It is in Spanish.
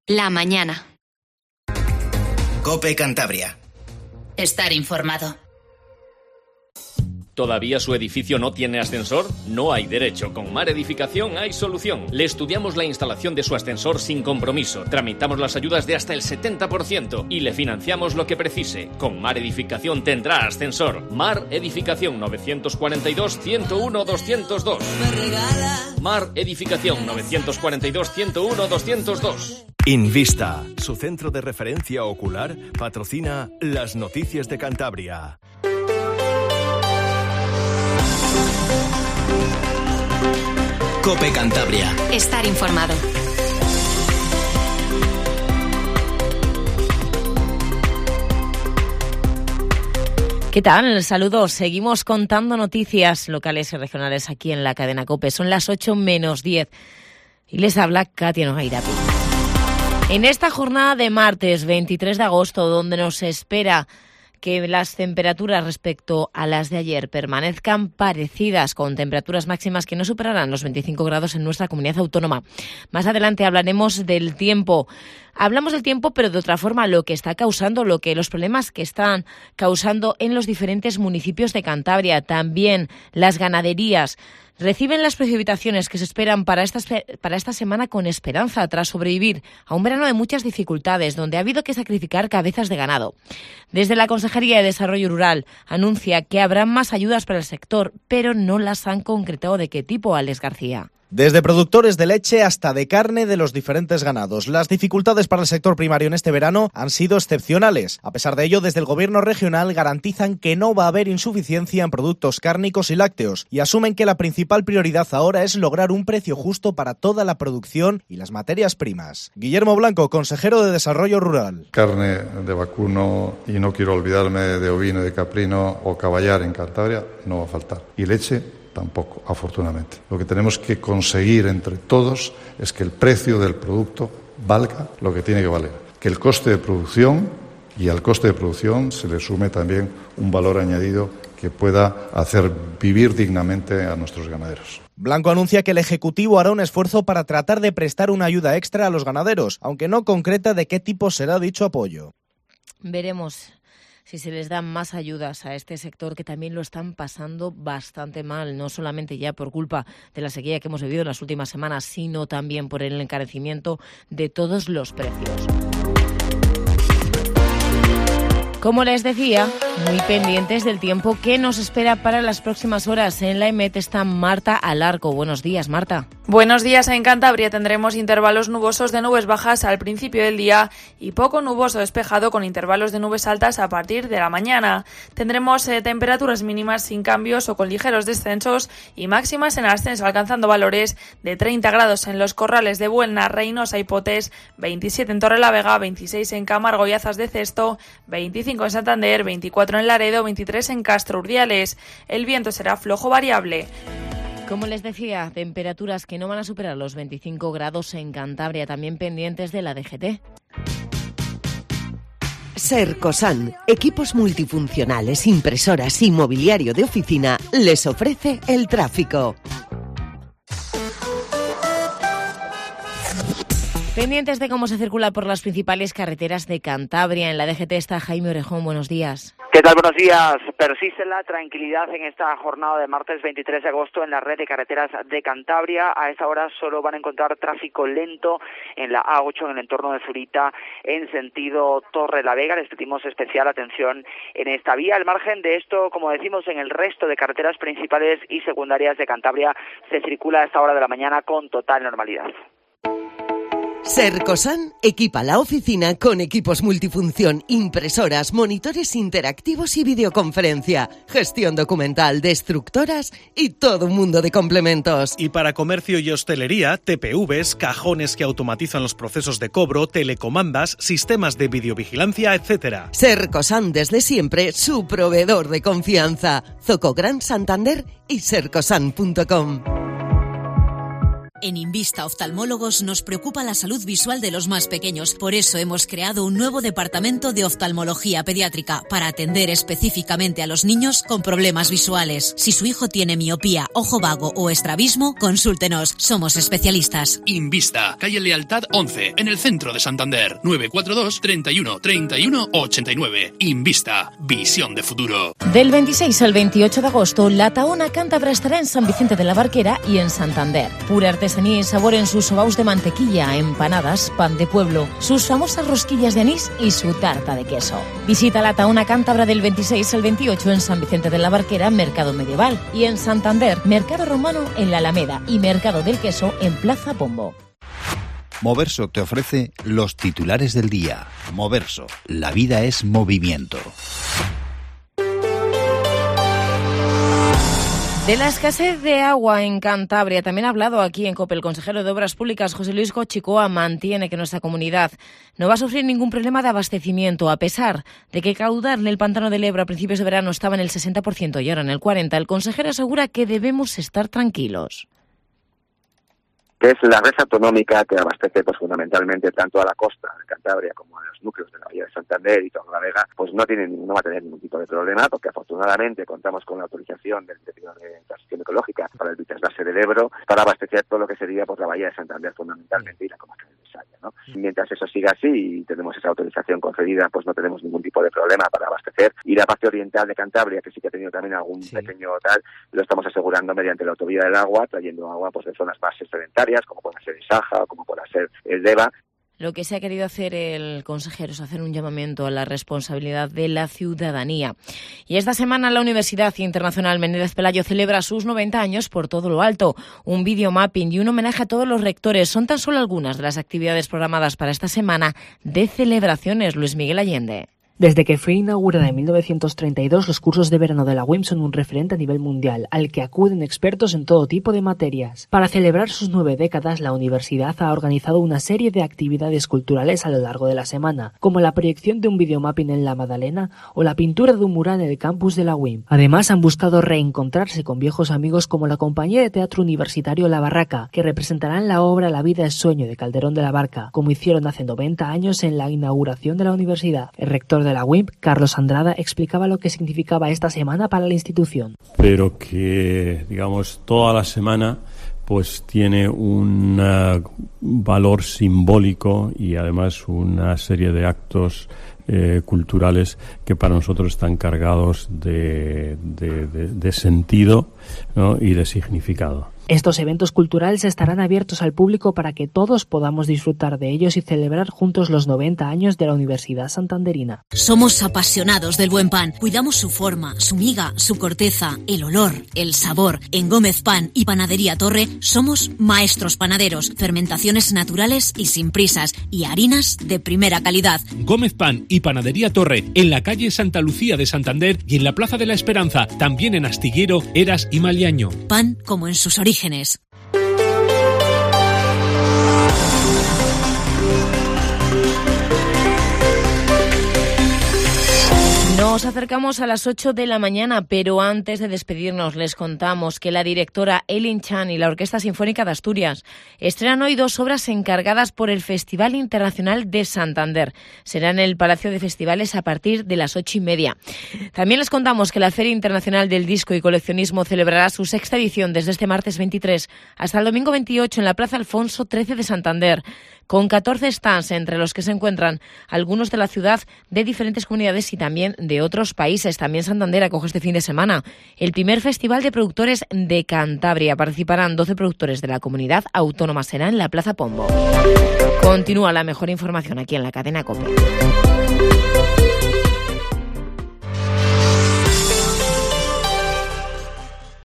La mañana. COPE Cantabria. Estar informado. ¿Todavía su edificio no tiene ascensor? No hay derecho. Con Mar Edificación hay solución. Le estudiamos la instalación de su ascensor sin compromiso. Tramitamos las ayudas de hasta el 70% y le financiamos lo que precise. Con Mar Edificación tendrá ascensor. Mar Edificación 942-101-202. Mar Edificación 942-101-202. Invista, su centro de referencia ocular, patrocina las noticias de Cantabria. COPE Cantabria. Estar informado. ¿Qué tal? Saludos. Seguimos contando noticias locales y regionales aquí en la cadena COPE. Son las 8 menos 10 y les habla Katia Nogairapi. En esta jornada de martes 23 de agosto, donde nos espera que las temperaturas respecto a las de ayer permanezcan parecidas, con temperaturas máximas que no superarán los 25 grados en nuestra comunidad autónoma. Más adelante hablaremos del tiempo. Hablamos del tiempo, pero de otra forma, los problemas que están causando en los diferentes municipios de Cantabria, también las ganaderías. Reciben las precipitaciones que se esperan para esta semana con esperanza, tras sobrevivir a un verano de muchas dificultades, donde ha habido que sacrificar cabezas de ganado. Desde la Consejería de Desarrollo Rural anuncia que habrá más ayudas para el sector, pero no las han concretado. ¿De qué tipo, Alex García? Desde productores de leche hasta de carne de los diferentes ganados. Las dificultades para el sector primario en este verano han sido excepcionales. A pesar de ello, desde el gobierno regional garantizan que no va a haber insuficiencia en productos cárnicos y lácteos y asumen que la principal prioridad ahora es lograr un precio justo para toda la producción y las materias primas. Guillermo Blanco, consejero de Desarrollo Rural. Carne de vacuno, y no quiero olvidarme de ovino, de caprino o caballar en Cantabria, no va a faltar. Y leche tampoco, afortunadamente. Lo que tenemos que conseguir entre todos es que el precio del producto valga lo que tiene que valer. Que el coste de producción, y al coste de producción se le sume también un valor añadido que pueda hacer vivir dignamente a nuestros ganaderos. Blanco anuncia que el Ejecutivo hará un esfuerzo para tratar de prestar una ayuda extra a los ganaderos, aunque no concreta de qué tipo será dicho apoyo. Veremos si se les dan más ayudas a este sector, que también lo están pasando bastante mal, no solamente ya por culpa de la sequía que hemos vivido en las últimas semanas, sino también por el encarecimiento de todos los precios. Como les decía, muy pendientes del tiempo que nos espera para las próximas horas. En la EMET está Marta Alarco. Buenos días, Marta. Buenos días. En Cantabria tendremos intervalos nubosos de nubes bajas al principio del día y poco nuboso despejado con intervalos de nubes altas a partir de la mañana. Tendremos temperaturas mínimas sin cambios o con ligeros descensos y máximas en ascenso, alcanzando valores de 30 grados en los corrales de Buelna, Reynosa y Potés, 27 en Torrelavega, 26 en Camargo y Azas de Cesto, 25 en Santander, 24 en Laredo, 23 en Castro Urdiales. El viento será flojo variable. Como les decía, temperaturas que no van a superar los 25 grados en Cantabria, también pendientes de la DGT. Sercosan, equipos multifuncionales, impresoras y mobiliario de oficina, les ofrece el tráfico. Pendientes de cómo se circula por las principales carreteras de Cantabria. En la DGT está Jaime Orejón. Buenos días. ¿Qué tal? Buenos días. Persiste la tranquilidad en esta jornada de martes 23 de agosto en la red de carreteras de Cantabria. A esta hora solo van a encontrar tráfico lento en la A8 en el entorno de Zurita en sentido Torrelavega. Les pedimos especial atención en esta vía. Al margen de esto, como decimos, en el resto de carreteras principales y secundarias de Cantabria se circula a esta hora de la mañana con total normalidad. Sercosan equipa la oficina con equipos multifunción, impresoras, monitores interactivos y videoconferencia, gestión documental, destructoras y todo un mundo de complementos. Y para comercio y hostelería, TPVs, cajones que automatizan los procesos de cobro, telecomandas, sistemas de videovigilancia, etc. Sercosan, desde siempre, su proveedor de confianza. Zoco Gran Santander y sercosan.com. En Invista Oftalmólogos nos preocupa la salud visual de los más pequeños. Por eso hemos creado un nuevo departamento de oftalmología pediátrica para atender específicamente a los niños con problemas visuales. Si su hijo tiene miopía, ojo vago o estrabismo, consúltenos. Somos especialistas. Invista, calle Lealtad 11, en el centro de Santander. 942 31 31 89. Invista, visión de futuro. Del 26 al 28 de agosto, la Tahona Cántabra estará en San Vicente de la Barquera y en Santander. Pura artesanía y sabor en sus sobaos de mantequilla, empanadas, pan de pueblo, sus famosas rosquillas de anís y su tarta de queso. Visita la Tahona Cántabra del 26 al 28 en San Vicente de la Barquera, Mercado Medieval, y en Santander, Mercado Romano en la Alameda y Mercado del Queso en Plaza Pombo. Moverso te ofrece los titulares del día. Moverso, la vida es movimiento. De la escasez de agua en Cantabria también ha hablado aquí en COPE el consejero de Obras Públicas, José Luis Gochicoa. Mantiene que nuestra comunidad no va a sufrir ningún problema de abastecimiento, a pesar de que el caudal del pantano del Ebro a principios de verano estaba en el 60% y ahora en el 40%. El consejero asegura que debemos estar tranquilos. Que es la red autonómica que abastece pues fundamentalmente tanto a la costa de Cantabria como a los núcleos de la Bahía de Santander y Torrelavega, pues no va a tener ningún tipo de problema, porque afortunadamente contamos con la autorización del Ministerio de Transición Ecológica para el trasvase del Ebro, para abastecer todo lo que sería pues la Bahía de Santander fundamentalmente y la comarca de Bisaya, ¿no? Mientras eso siga así y tenemos esa autorización concedida, pues no tenemos ningún tipo de problema para abastecer. Y la parte oriental de Cantabria, que sí que ha tenido también algún pequeño tal, lo estamos asegurando mediante la autovía del agua, trayendo agua pues de zonas más sedentarias, como pueda ser el Saja o como pueda ser el Deva. Lo que se ha querido hacer el consejero es hacer un llamamiento a la responsabilidad de la ciudadanía. Y esta semana la Universidad Internacional Menéndez Pelayo celebra sus 90 años por todo lo alto. Un videomapping y un homenaje a todos los rectores son tan solo algunas de las actividades programadas para esta semana de celebraciones. Luis Miguel Allende. Desde que fue inaugurada en 1932, los cursos de verano de la UIM son un referente a nivel mundial, al que acuden expertos en todo tipo de materias. Para celebrar sus 9 décadas, la universidad ha organizado una serie de actividades culturales a lo largo de la semana, como la proyección de un videomapping en la Madalena o la pintura de un mural en el campus de la UIM. Además, han buscado reencontrarse con viejos amigos como la compañía de teatro universitario La Barraca, que representarán la obra La vida es sueño de Calderón de la Barca, como hicieron hace 90 años en la inauguración de la universidad. El rector de la UIM, Carlos Andrada, explicaba lo que significaba esta semana para la institución. Pero que, digamos, toda la semana pues tiene un valor simbólico y además una serie de actos culturales que para nosotros están cargados de sentido, ¿no? Y de significado. Estos eventos culturales estarán abiertos al público para que todos podamos disfrutar de ellos y celebrar juntos los 90 años de la Universidad Santanderina. Somos apasionados del buen pan. Cuidamos su forma, su miga, su corteza, el olor, el sabor. En Gómez Pan y Panadería Torre somos maestros panaderos, fermentaciones naturales y sin prisas y harinas de primera calidad. Gómez Pan y Panadería Torre, en la calle Santa Lucía de Santander y en la Plaza de la Esperanza, también en Astillero, Eras y Maliaño. Pan como en sus orígenes. Nos acercamos a las 8 de la mañana, pero antes de despedirnos les contamos que la directora Elin Chan y la Orquesta Sinfónica de Asturias estrenan hoy 2 obras encargadas por el Festival Internacional de Santander. Será en el Palacio de Festivales a partir de las 8:30. También les contamos que la Feria Internacional del Disco y Coleccionismo celebrará su 6ª edición desde este martes 23 hasta el domingo 28 en la Plaza Alfonso XIII de Santander, con 14 stands entre los que se encuentran algunos de la ciudad, de diferentes comunidades y también de otros países. También Santander acoge este fin de semana el primer Festival de Productores de Cantabria. Participarán 12 productores de la comunidad autónoma. Será en la Plaza Pombo. Continúa la mejor información aquí en la cadena COPE.